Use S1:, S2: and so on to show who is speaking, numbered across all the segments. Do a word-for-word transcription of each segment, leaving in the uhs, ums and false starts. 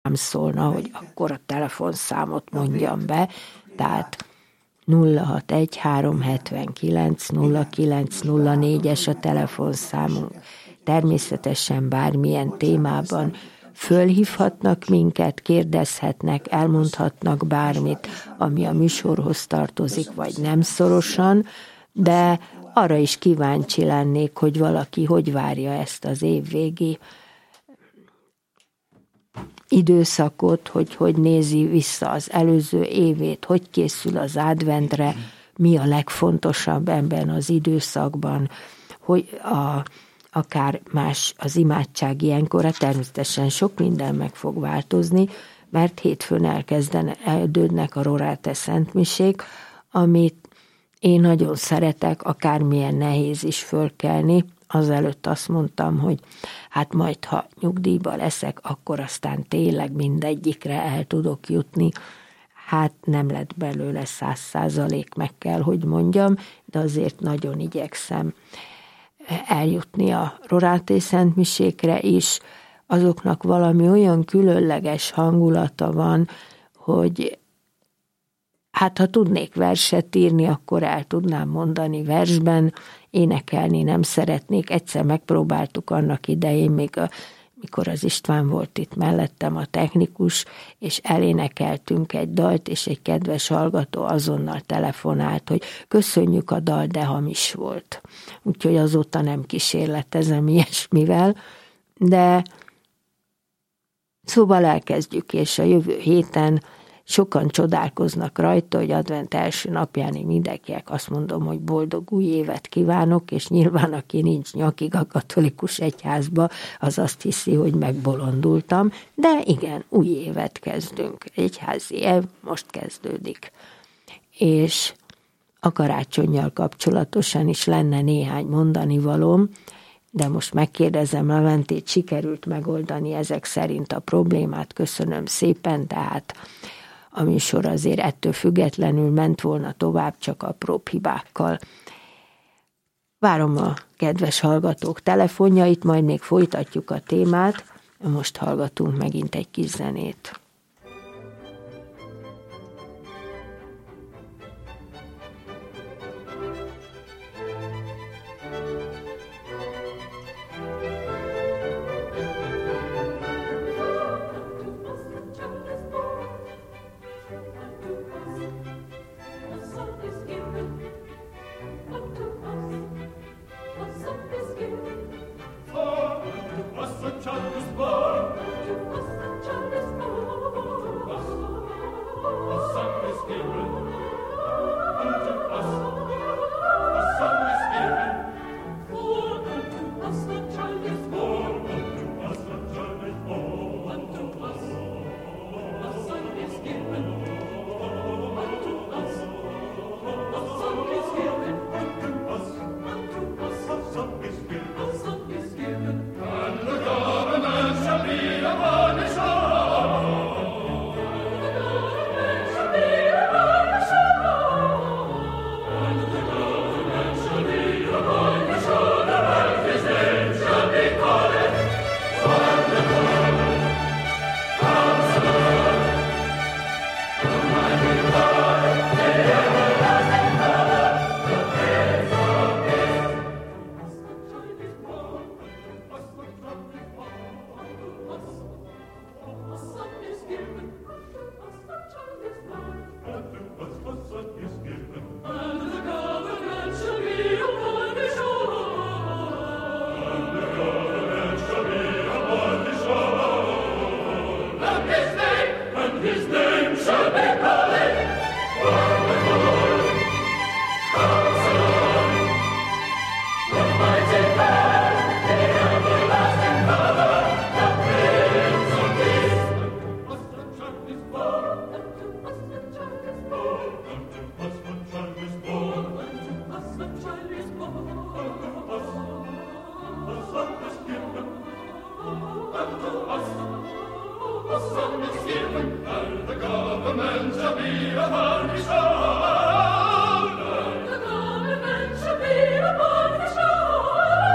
S1: szólna, hogy akkor a telefonszámot mondjam be, tehát nulla hat egy három hetvenkilenc nulla kilenc nulla négyes a telefonszámunk. Természetesen bármilyen témában fölhívhatnak minket, kérdezhetnek, elmondhatnak bármit, ami a műsorhoz tartozik, vagy nem szorosan, de arra is kíváncsi lennék, hogy valaki hogy várja ezt az évvégi időszakot, hogy hogy nézi vissza az előző évét, hogy készül az adventre, mi a legfontosabb ebben az időszakban, hogy a, akár más az imádság ilyenkor, természetesen sok minden meg fog változni, mert hétfőn elkezdődnek a Rorate szentmisék, amit én nagyon szeretek, akármilyen nehéz is fölkelni. Azelőtt azt mondtam, hogy hát majd, ha nyugdíjba leszek, akkor aztán tényleg mindegyikre el tudok jutni. Hát nem lett belőle száz százalék, meg kell, hogy mondjam, de azért nagyon igyekszem eljutni a Rorate szentmisékre is. Azoknak valami olyan különleges hangulata van, hogy hát ha tudnék verset írni, akkor el tudnám mondani versben, énekelni nem szeretnék. Egyszer megpróbáltuk annak idején, még a, mikor az István volt itt mellettem, a technikus, és elénekeltünk egy dalt, és egy kedves hallgató azonnal telefonált, hogy köszönjük a dal, de hamis volt. Úgyhogy azóta nem kísérletezem ilyesmivel, de szóval elkezdjük, és a jövő héten sokan csodálkoznak rajta, hogy advent első napján én mindenkinek azt mondom, hogy boldog új évet kívánok, és nyilván aki nincs nyakig a katolikus egyházba, az azt hiszi, hogy megbolondultam, de igen, új évet kezdünk. Egyházi év most kezdődik. És a karácsonnyal kapcsolatosan is lenne néhány mondani valóm, de most megkérdezem Leventét, sikerült megoldani ezek szerint a problémát, köszönöm szépen, tehát a műsor azért ettől függetlenül ment volna tovább, csak apróbb hibákkal. Várom a kedves hallgatók telefonjait, majd még folytatjuk a témát, most hallgatunk megint egy kis zenét.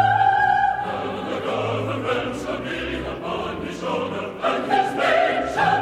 S2: And his name shall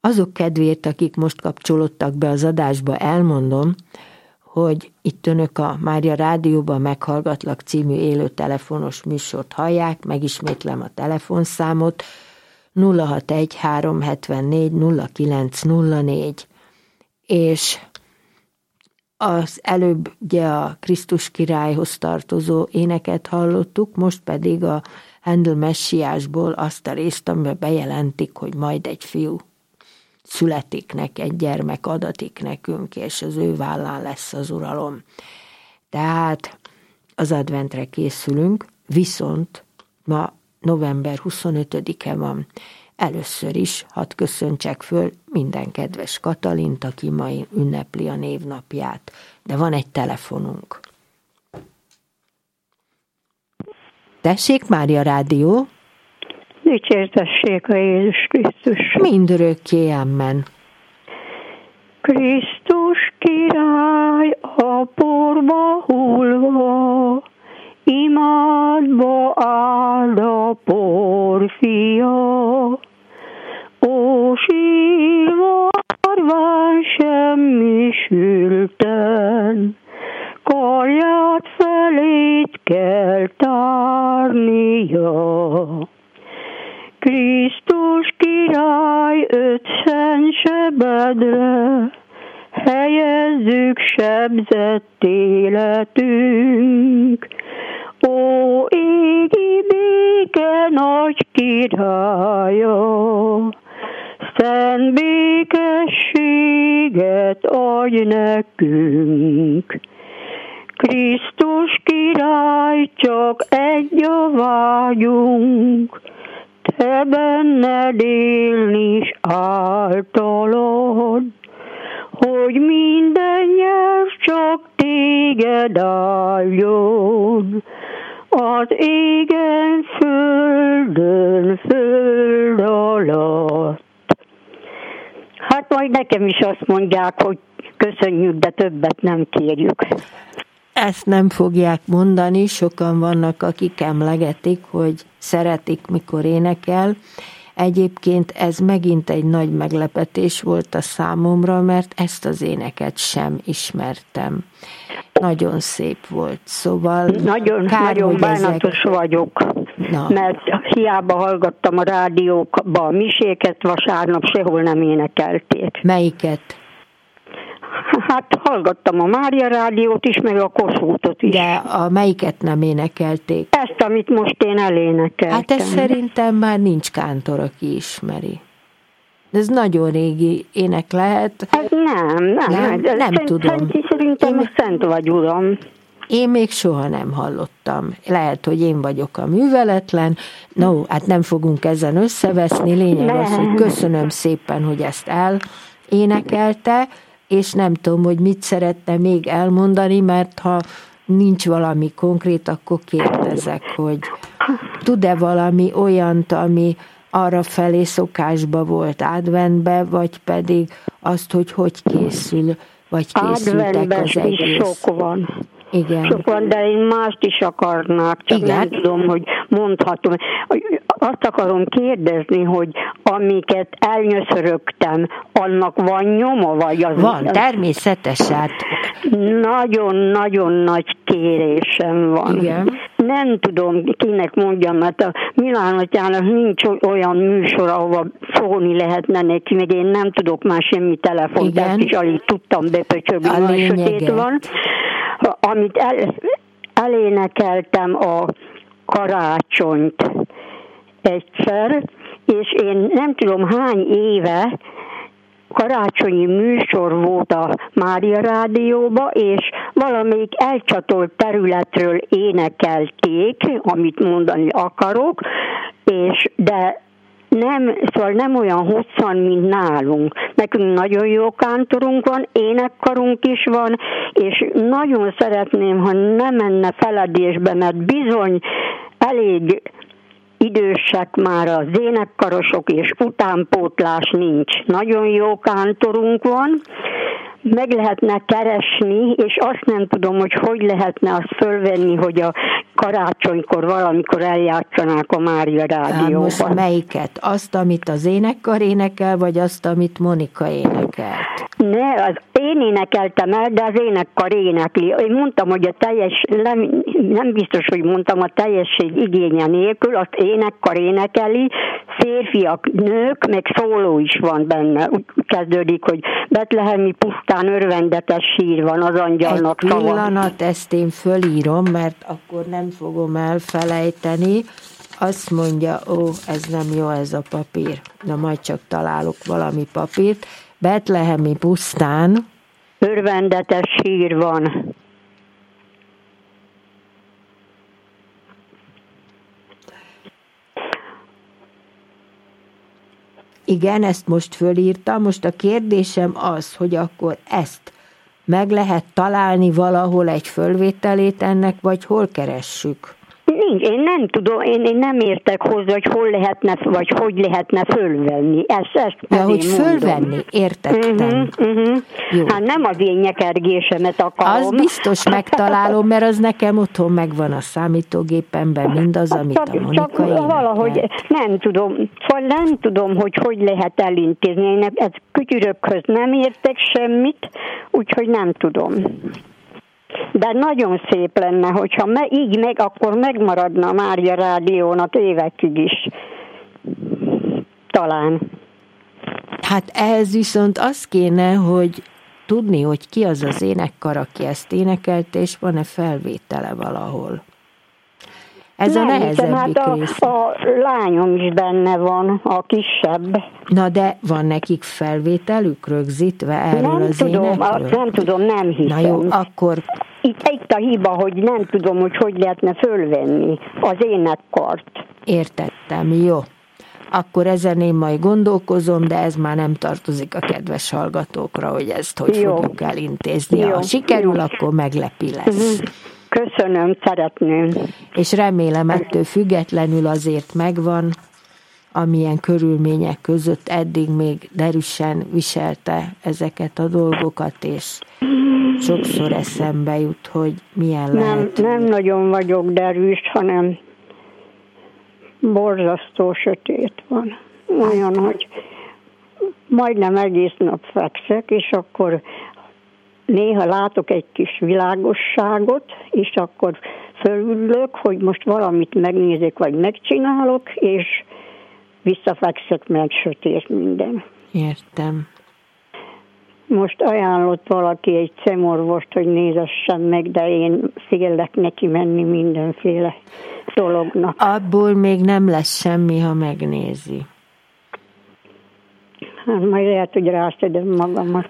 S1: azok kedvéért, akik most kapcsolódtak be az adásba, elmondom, hogy itt önök a Mária Rádióban Meghallgatlak című élő telefonos műsort hallják, megismétlem a telefonszámot, nulla hatvanegy háromszázhetvennégy nulla kilenc nulla négy, és az előbb ugye a Krisztus királyhoz tartozó éneket hallottuk, most pedig a Handel messiásból azt a részt, amiben bejelentik, hogy majd egy fiú születik neki, egy gyermek adatik nekünk, és az ő vállán lesz az uralom. Tehát az adventre készülünk, viszont ma november huszonötödike van. Először is hadd köszöntsek föl minden kedves Katalint, aki ma ünnepli a névnapját. De van egy telefonunk. Tessék, Mária Rádió!
S2: Dicsértessék a Jézus Krisztus!
S1: Mindörökké, amen!
S2: Krisztus király a porba hullva, imádva áld a porfia. Ó, sírva árván semmisülten, karját felét kell tárnia. Krisztus király öt szent sebedre, helyezzük sebzett életünk. Ó, égi béke nagy királya, szent békességet adj nekünk. Krisztus király, csak egy a vágyunk, te benned élni s általad, hogy minden nyelv csak téged álljon, az égen, földön, föld alatt. Hát majd nekem is azt mondják, hogy köszönjük, de többet nem kérjük.
S1: Ezt nem fogják mondani, sokan vannak, akik emlegetik, hogy szeretik, mikor énekel. Egyébként ez megint egy nagy meglepetés volt a számomra, mert ezt az éneket sem ismertem. Nagyon szép volt, szóval...
S2: Nagyon,
S1: kár,
S2: nagyon bánatos ezek... vagyok, Na. mert hiába hallgattam a rádiókba a miséket, vasárnap sehol nem énekelték.
S1: Melyiket?
S2: Hát hallgattam a Mária Rádiót is, meg a Kossuthot is.
S1: De a melyiket nem énekelték?
S2: Ezt, amit most én elénekeltem.
S1: Hát ez szerintem már nincs kántor, aki ismeri. Ez nagyon régi ének lehet.
S2: Hát nem, nem.
S1: Nem, nem, nem tudom.
S2: Szerintem én, szent vagy, uram.
S1: Én még soha nem hallottam. Lehet, hogy én vagyok a műveletlen. No, hát nem fogunk ezen összeveszni. Lényeg nem. az, hogy köszönöm szépen, hogy ezt elénekelte, és nem tudom, hogy mit szeretne még elmondani, mert ha nincs valami konkrét, akkor kérdezek, hogy tud-e valami olyant, ami arra felé szokásba volt adventbe, vagy pedig azt, hogy hogy készül, vagy készültek az egész.
S2: Sok van.
S1: Igen.
S2: Sok van, de én mást is akarnák, csak Igen. nem tudom, hogy mondhatom. Azt akarom kérdezni, hogy amiket elnyöszörögtem, annak van nyoma, vagy az...
S1: Van, természetes, hát.
S2: Nagyon-nagyon nagy kérésem van.
S1: Igen.
S2: Nem tudom, kinek mondjam, mert a Milán atyának nincs olyan műsor, ahova szólni lehetne neki, meg én nem tudok már semmi telefont, de is alig tudtam bepöcsögni, a sötét van. Amit el, elénekeltem a karácsonyt egyszer, és én nem tudom hány éve karácsonyi műsor volt a Mária Rádióba, és valamelyik elcsatolt területről énekelték, amit mondani akarok, és de nem, szóval nem olyan hosszan, mint nálunk. Nekünk nagyon jó kántorunk van, énekkarunk is van, és nagyon szeretném, ha nem menne feledésbe, mert bizony elég idősek már az énekkarosok, és utánpótlás nincs. Nagyon jó kántorunk van, meg lehetne keresni, és azt nem tudom, hogy hogy lehetne azt fölvenni, hogy a karácsonykor valamikor eljátszanák a Mária Rádióban.
S1: Most melyiket? Azt, amit az énekkar énekel, vagy azt, amit Monika énekelt?
S2: Ne, az én énekeltem el, de az énekkar énekli. Én mondtam, hogy a teljes, nem, nem biztos, hogy mondtam, a teljesség igénye nélkül, azt énekkar énekeli, férfiak, nők, meg szóló is van benne. Úgy kezdődik, hogy betlehemi pusztán örvendetes sír van az angyalnak.
S1: Egy pillanat, ezt én fölírom, mert akkor nem fogom elfelejteni. Azt mondja, ó, ez nem jó ez a papír. Na, majd csak találok valami papírt. Betlehemi pusztán
S2: örvendetes sír van.
S1: Igen, ezt most fölírtam. Most a kérdésem az, hogy akkor ezt meg lehet találni valahol egy fölvételét ennek, vagy hol keressük?
S2: Nincs, én nem tudom, én, én nem értek hozzá, hogy hol lehetne, vagy hogy lehetne fölvenni. Ezt, ezt
S1: ja, hogy fölvenni,
S2: mondom.
S1: Értettem.
S2: Uh-huh, uh-huh. Hát nem az én nyekergésemet akarom.
S1: Az biztos megtalálom, mert az nekem otthon megvan a számítógépemben, mindaz, amit a Monika
S2: Csak valahogy nem tudom, szóval nem tudom, hogy hogy lehet elintézni. Én ez kütyürökhöz nem értek semmit, úgyhogy nem tudom. De nagyon szép lenne, hogyha me, így meg, akkor megmaradna a Mária Rádiónak évekig is. Talán.
S1: Hát ehhez viszont az kéne, hogy tudni, hogy ki az az énekkar, aki ezt énekelte, és van-e felvétele valahol. Ez nem, a nehezebbik
S2: hát a,
S1: rész.
S2: A lányom is benne van, a kisebb.
S1: Na de van nekik felvételük rögzítve erről
S2: nem
S1: az
S2: tudom,
S1: énekről?
S2: Nem tudom, nem hiszem.
S1: Na jó, akkor...
S2: Itt, itt a hiba, hogy nem tudom, hogy hogy lehetne fölvenni az énekkart.
S1: Értettem, jó. Akkor ezen én majd gondolkozom, de ez már nem tartozik a kedves hallgatókra, hogy ezt hogy jó. fogjuk elintézni. Jó. Ha sikerül, jó. akkor meglepi lesz.
S2: Köszönöm, szeretném.
S1: És remélem, ettől függetlenül azért megvan, amilyen körülmények között eddig még derűsen viselte ezeket a dolgokat, és sokszor eszembe jut, hogy milyen
S2: nem,
S1: lehet.
S2: Nem nagyon vagyok derűs, hanem borzasztó sötét van. Olyan, hogy majdnem egész nap fekszek, és akkor néha látok egy kis világosságot, és akkor fölülök, hogy most valamit megnézek, vagy megcsinálok, és visszafekszek, meg sötét minden.
S1: Értem.
S2: Most ajánlott valaki egy szemorvost, hogy nézessem meg, de én félek neki menni mindenféle dolognak.
S1: Abból még nem lesz semmi, ha megnézi.
S2: Hát majd lehet, hogy rászedem magamat.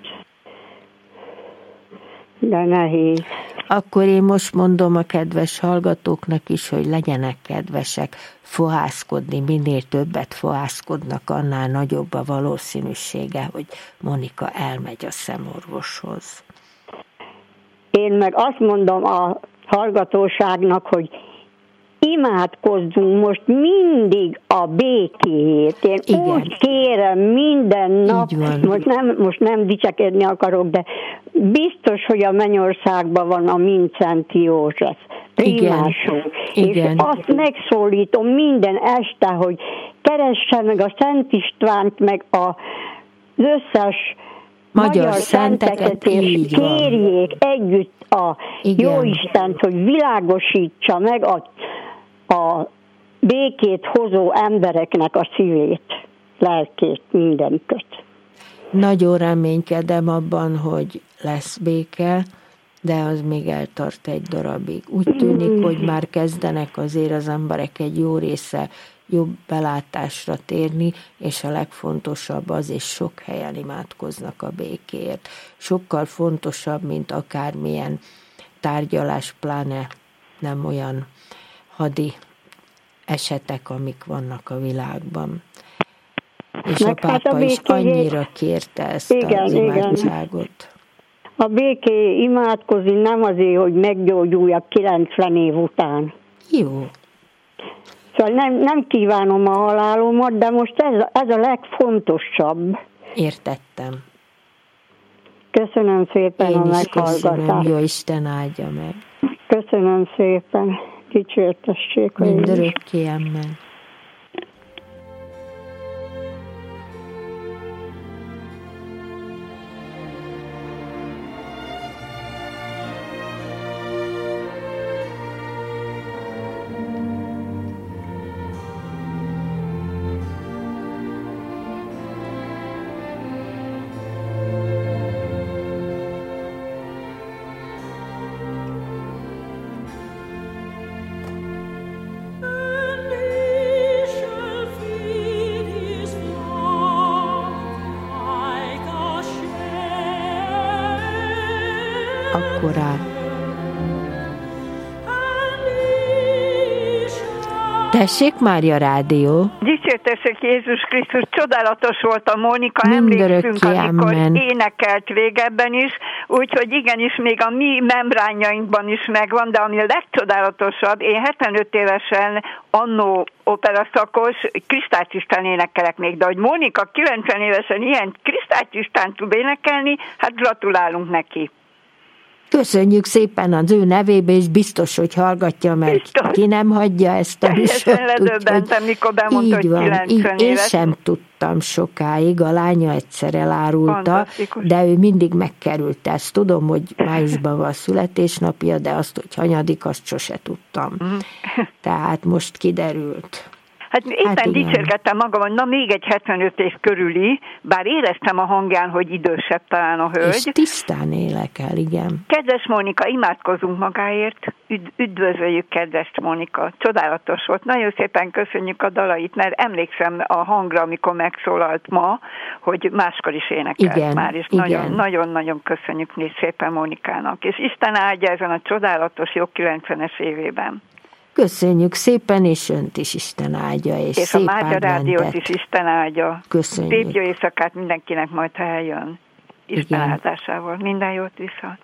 S2: De nehéz.
S1: Akkor én most mondom a kedves hallgatóknak is, hogy legyenek kedvesek fohászkodni, minél többet fohászkodnak, annál nagyobb a valószínűsége, hogy Monika elmegy a szemorvoshoz.
S2: Én meg azt mondom a hallgatóságnak, hogy imádkozzunk most mindig a békéért. Én
S1: igen.
S2: úgy kérem minden nap, most nem, most nem dicsekedni akarok, de biztos, hogy a Mennyországban van a Mincent József, primásunk. És azt megszólítom minden este, hogy keresse meg a Szent Istvánt, meg az összes magyar, magyar szenteket, és kérjék együtt a igen. Jóistent, hogy világosítsa meg a, a békét hozó embereknek a szívét, lelkét, mindenköt.
S1: Nagyon reménykedem abban, hogy lesz béke, de az még eltart egy darabig. Úgy tűnik, hogy már kezdenek azért az emberek egy jó része jobb belátásra térni, és a legfontosabb az, és sok helyen imádkoznak a békéért. Sokkal fontosabb, mint akármilyen tárgyalás, pláne nem olyan hadi esetek, amik vannak a világban. És meg a pápa hát a is annyira kérte ezt igen, az imádságot. Igen.
S2: A béké imádkozni nem azért, hogy meggyógyuljak kilencven év után.
S1: Jó.
S2: Szóval nem, nem kívánom a halálomat, de most ez, ez a legfontosabb.
S1: Értettem.
S2: Köszönöm szépen
S1: Én
S2: a meghallgatást.
S1: Köszönöm, jó Isten áldja meg.
S2: Köszönöm szépen. dicsértessék.
S1: Mindörökké, amen. Akkorá. Tessék, Mária Rádió.
S3: Dicsértessék Jézus Krisztus, csodálatos volt a Mónika, emlékszünk, amikor énekelt régebben is, úgyhogy igenis még a mi membrányainkban is megvan, de ami a legcsodálatosabb, én hetvenöt évesen annó operaszakos, Kristály István énekelek még, de hogy Mónika kilencven évesen ilyen Kristály István tud énekelni, hát gratulálunk neki.
S1: Köszönjük szépen az ő nevébe, és biztos, hogy hallgatja, mert biztos. Ki nem hagyja ezt a műsort.
S3: Ledöbbentem, mikor bemondta, hogy kilencven
S1: Én sem tudtam sokáig, a lánya egyszer elárulta, de ő mindig megkerült ezt. Tudom, hogy májusban van a születésnapja, de azt, hogy hanyadik, azt sose tudtam. Mm. Tehát most kiderült.
S3: Hát éppen hát dicsérgettem magam, hogy na még egy hetvenöt év körüli, bár éreztem a hangján, hogy idősebb talán a hölgy.
S1: És tisztán énekel, igen.
S3: Kedves Mónika, imádkozunk magáért, Üd- üdvözöljük kedves Mónika, csodálatos volt, nagyon szépen köszönjük a dalait, mert emlékszem a hangra, amikor megszólalt ma, hogy máskor is énekelt
S1: igen,
S3: már, és nagyon-nagyon köszönjük szépen Mónikának, és Isten áldja ezen a csodálatos jó kilencvenes évében.
S1: Köszönjük szépen, és önt is Isten áldja, és, és szép
S3: a Mária Rádiót is Isten áldja.
S1: Köszönjük.
S3: Szép jó éjszakát mindenkinek, majd ha eljön. Isten áldásával. Minden jót viszont.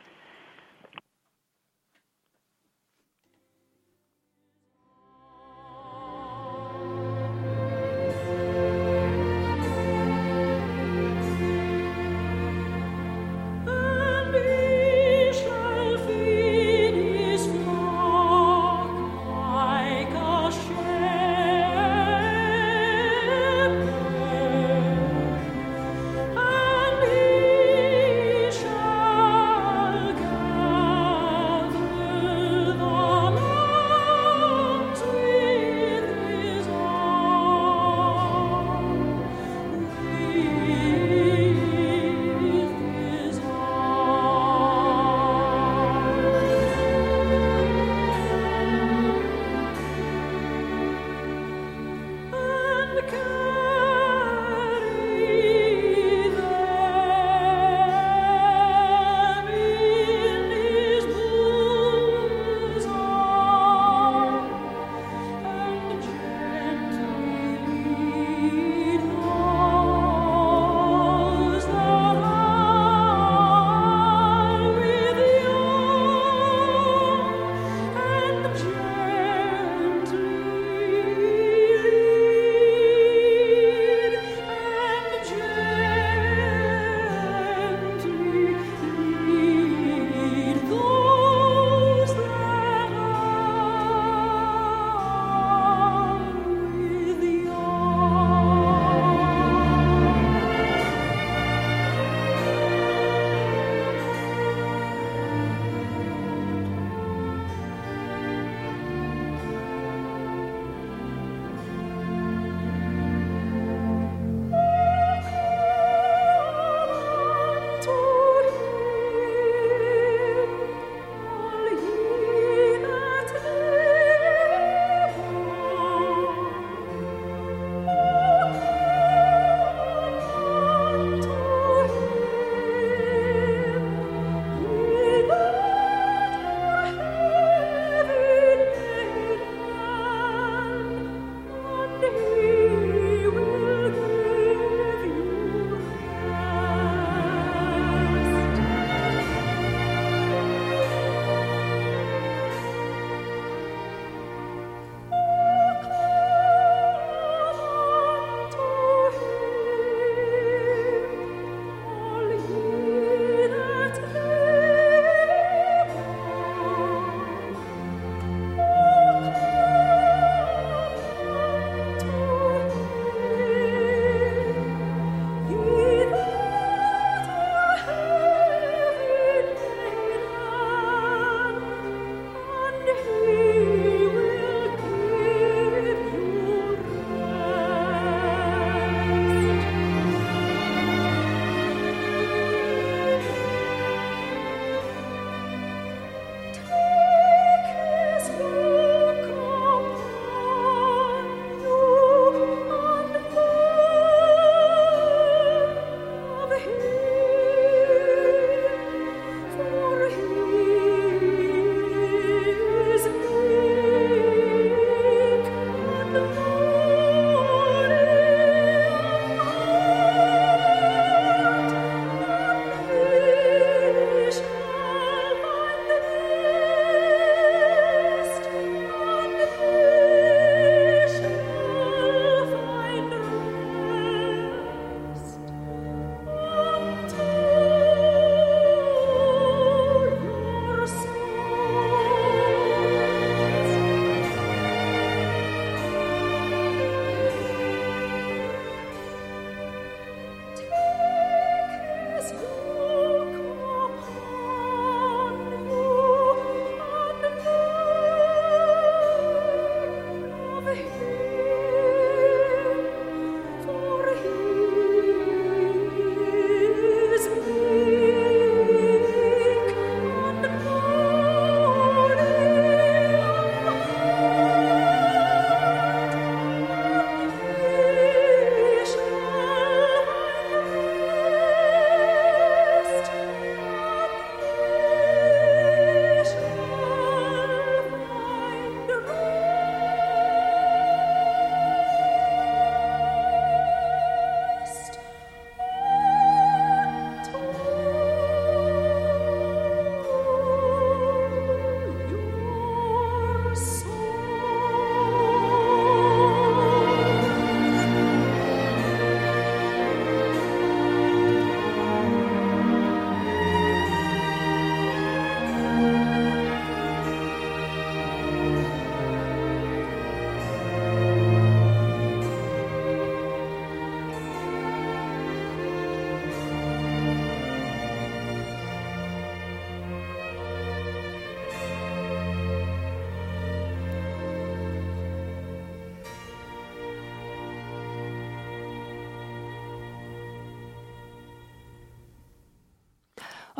S4: Shall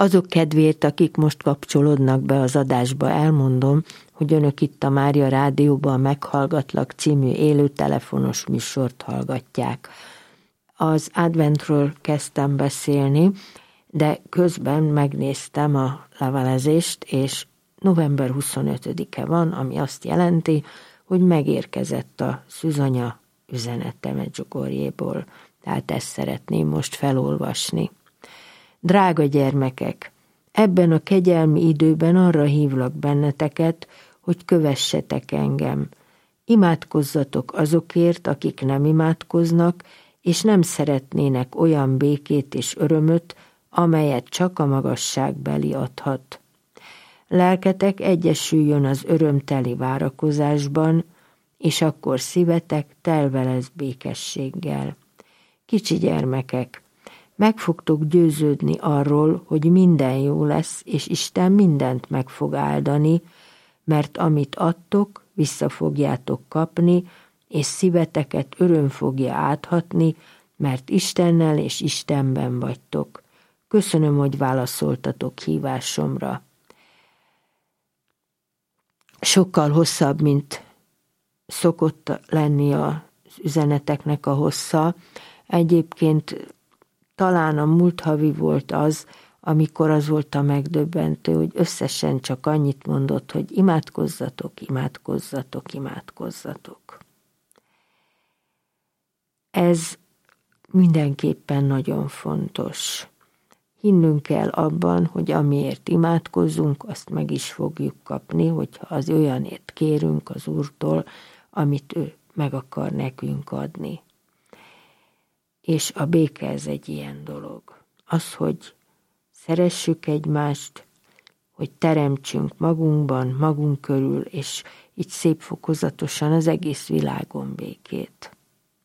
S1: Azok kedvéért, akik most kapcsolódnak be az adásba, elmondom, hogy önök itt a Mária Rádióban Meghallgatlak című élő telefonos műsort hallgatják. Az adventről kezdtem beszélni, de közben megnéztem a levelezést, és november huszonötödike van, ami azt jelenti, hogy megérkezett a szűzanya üzenete Medjugorjéból. Tehát ezt szeretném most felolvasni. Drága gyermekek, ebben a kegyelmi időben arra hívlak benneteket, hogy kövessetek engem. Imádkozzatok azokért, akik nem imádkoznak, és nem szeretnének olyan békét és örömöt, amelyet csak a magasságbeli adhat. Lelketek egyesüljön az örömteli várakozásban, és akkor szívetek telve lesz békességgel. Kicsi gyermekek, meg fogtok győződni arról, hogy minden jó lesz, és Isten mindent meg fog áldani, mert amit adtok, vissza fogjátok kapni, és szíveteket öröm fogja áthatni, mert Istennel és Istenben vagytok. Köszönöm, hogy válaszoltatok hívásomra. Sokkal hosszabb, mint szokott lenni az üzeneteknek a hossza. Egyébként talán a múlt havi volt az, amikor az volt a megdöbbentő, hogy összesen csak annyit mondott, hogy imádkozzatok, imádkozzatok, imádkozzatok. Ez mindenképpen nagyon fontos. Hinnünk kell abban, hogy amiért imádkozzunk, azt meg is fogjuk kapni, hogyha az olyanért kérünk az Úrtól, amit ő meg akar nekünk adni. És a béke ez egy ilyen dolog. Az, hogy szeressük egymást, hogy teremtsünk magunkban, magunk körül, és így szép fokozatosan az egész világon békét.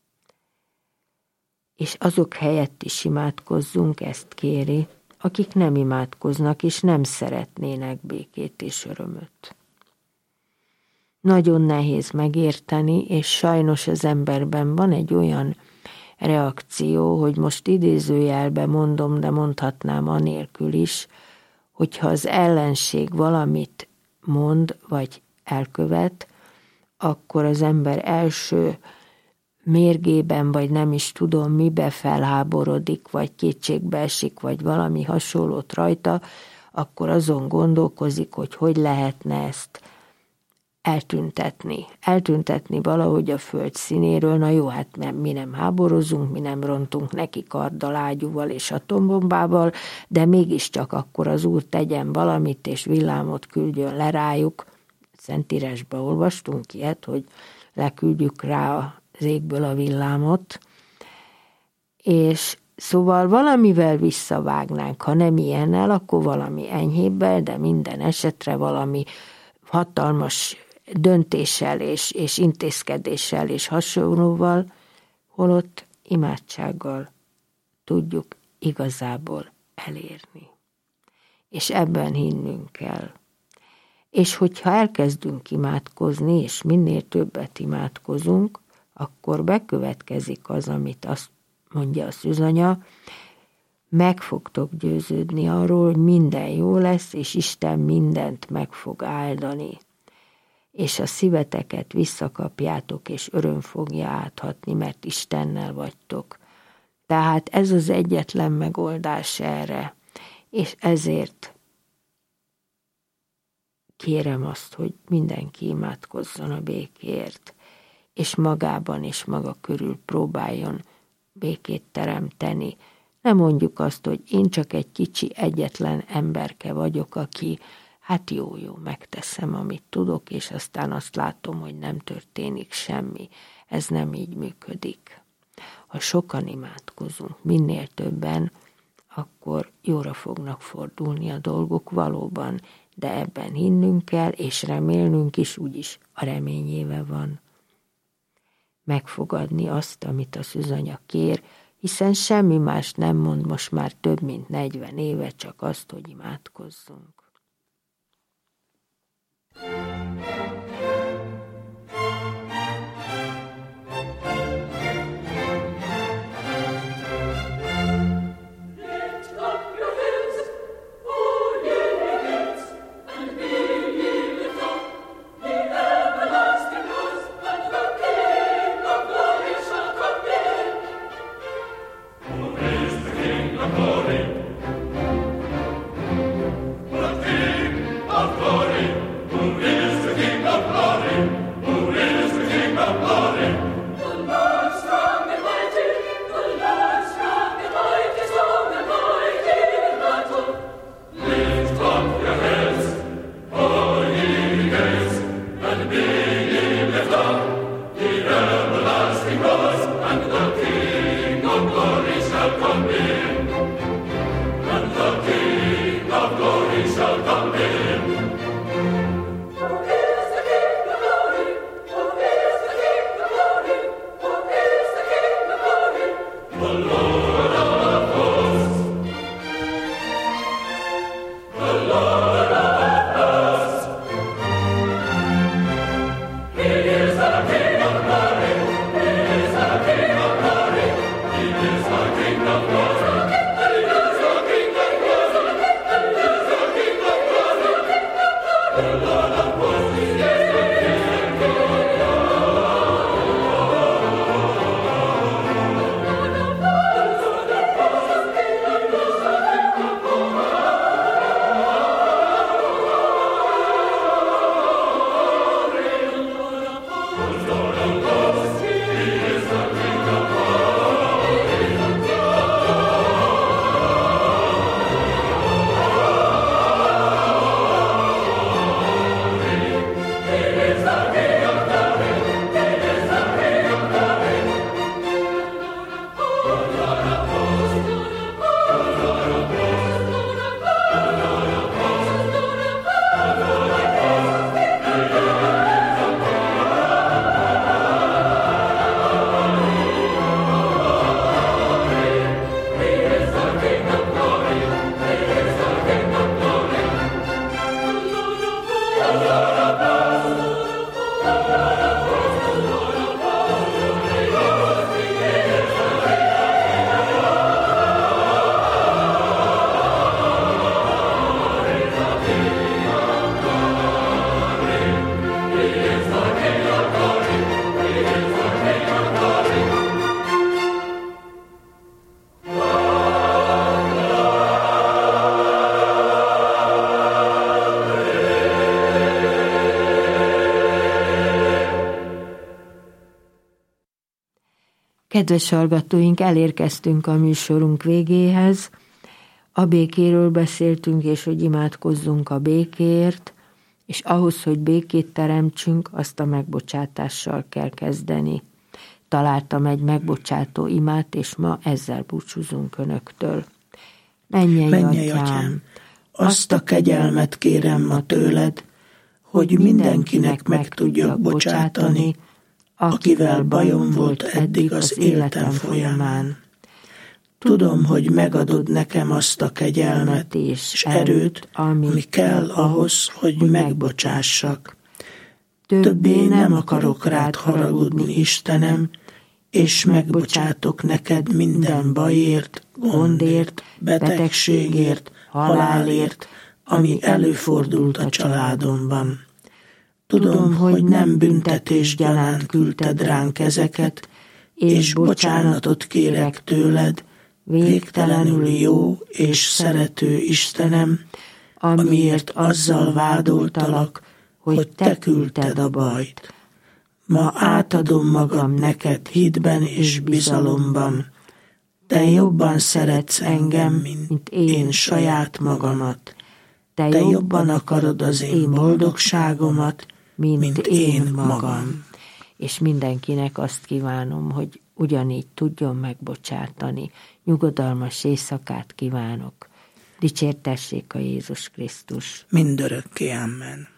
S1: És azok helyett is imádkozzunk, ezt kéri, akik nem imádkoznak, és nem szeretnének békét és örömöt. Nagyon nehéz megérteni, és sajnos az emberben van egy olyan reakció, hogy most idézőjelben mondom, de mondhatnám anélkül is, hogyha az ellenség valamit mond, vagy elkövet, akkor az ember első mérgében, vagy nem is tudom mibe felháborodik, vagy kétségbe esik, vagy valami hasonlót rajta, akkor azon gondolkozik, hogy hogy lehetne ezt eltüntetni. Eltüntetni valahogy a föld színéről, na jó, hát nem, mi nem háborozunk, mi nem rontunk neki karddal, ágyúval és atombombával, de mégiscsak akkor az Úr tegyen valamit, és villámot küldjön le rájuk. Szentírásban olvastunk ilyet, hogy leküldjük rá az égből a villámot, és szóval valamivel visszavágnánk, ha nem ilyennel, akkor valami enyhébbel, de minden esetre valami hatalmas döntéssel és, és intézkedéssel és hasonlóval, holott imádsággal tudjuk igazából elérni. És ebben hinnünk kell. És hogyha elkezdünk imádkozni, és minél többet imádkozunk, akkor bekövetkezik az, amit azt mondja a szűzanya, meg fogtok győződni arról, hogy minden jó lesz, és Isten mindent meg fog áldani. És a szíveteket visszakapjátok, és öröm fogja áthatni, mert Istennel vagytok. Tehát ez az egyetlen megoldás erre, és ezért kérem azt, hogy mindenki imádkozzon a békéért, és magában és maga körül próbáljon békét teremteni. Nem mondjuk azt, hogy én csak egy kicsi, egyetlen emberke vagyok, aki hát jó-jó, megteszem, amit tudok, és aztán azt látom, hogy nem történik semmi. Ez nem így működik. Ha sokan imádkozunk, minél többen, akkor jóra fognak fordulni a dolgok valóban, de ebben hinnünk kell, és remélnünk is, úgyis a reményével van. Megfogadni azt, amit a szűzanya kér, hiszen semmi más nem mond most már több mint negyven éve, csak azt, hogy imádkozzunk.
S4: Lift up your heads,
S1: Kedves hallgatóink, elérkeztünk a műsorunk végéhez. A békéről beszéltünk, és hogy imádkozzunk a békéért, és ahhoz, hogy békét teremtsünk, azt a megbocsátással kell kezdeni. Találtam egy megbocsátó imát, és ma ezzel búcsúzunk önöktől. Mennyei, Mennyei atyám, atyám,
S4: azt a kegyelmet kérem ma tőled, hogy mindenkinek meg tudjak bocsátani, akivel bajom volt eddig az életem folyamán. Tudom, hogy megadod nekem azt a kegyelmet és erőt, ami kell ahhoz, hogy megbocsássak. Többé nem akarok rád haragudni, Istenem, és megbocsátok neked minden bajért, gondért, betegségért, halálért, ami előfordult a családomban. Tudom, hogy nem büntetés gyanánt küldted ránk ezeket, és bocsánatot kérek tőled, végtelenül jó és szerető Istenem, amiért azzal vádoltalak, hogy te küldted a bajt. Ma átadom magam neked hitben és bizalomban. Te jobban szeretsz engem, mint én saját magamat. Te jobban akarod az én boldogságomat, mint én magam.
S1: És mindenkinek azt kívánom, hogy ugyanígy tudjon megbocsátani. Nyugodalmas éjszakát kívánok. Dicsértessék a Jézus Krisztus.
S4: Mindörökké, amen.